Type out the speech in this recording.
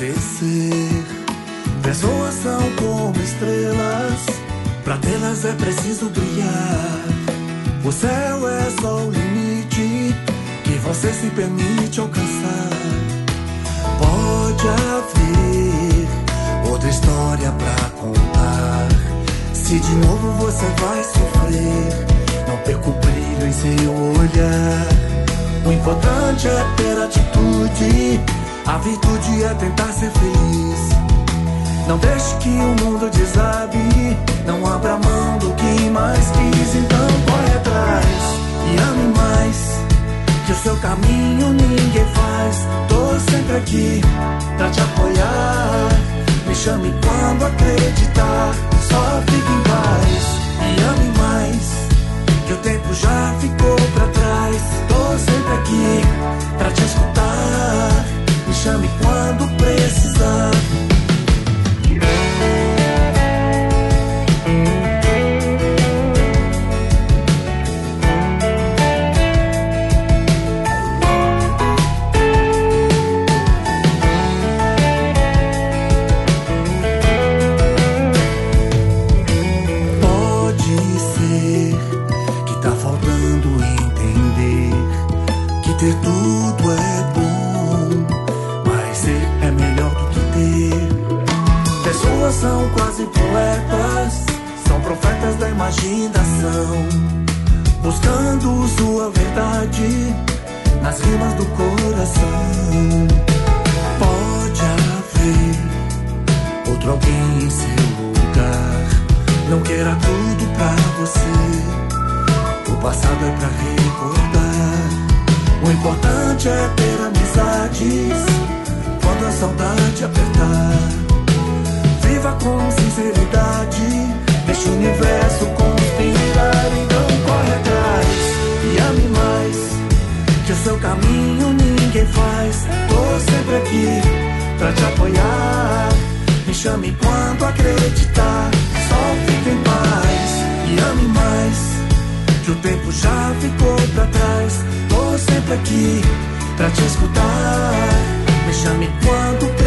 acontecer. Pessoas são como estrelas, pra tê-las é preciso brilhar. O céu é só o limite que você se permite alcançar. Pode haver outra história pra contar. Se de novo você vai sofrer, não perca o brilho em seu olhar. O importante é ter atitude, a virtude é tentar ser feliz. Não deixe que o mundo desabe, não abra mão do que mais quis. Então corre atrás e ame mais, que o seu caminho ninguém faz. Tô sempre aqui pra te apoiar, me chame quando acreditar. Só fique em paz e ame mais, que o tempo já ficou pra trás. Tô sempre aqui pra te escutar, me chame quando precisar. Ter tudo é bom, mas ser é melhor do que ter. Pessoas são quase poetas, são profetas da imaginação, buscando sua verdade nas rimas do coração. Pode haver outro alguém em seu lugar, não queira tudo pra você, o passado é pra recordar. O importante é ter amizades quando a saudade apertar. Viva com sinceridade, deixa o universo conspirar. Então corre atrás e ame mais, que o seu caminho ninguém faz. Tô sempre aqui pra te apoiar, me chame quando acreditar. Só fique em paz e ame mais, que o tempo já ficou pra trás. Tô sempre aqui pra te escutar, me chame quando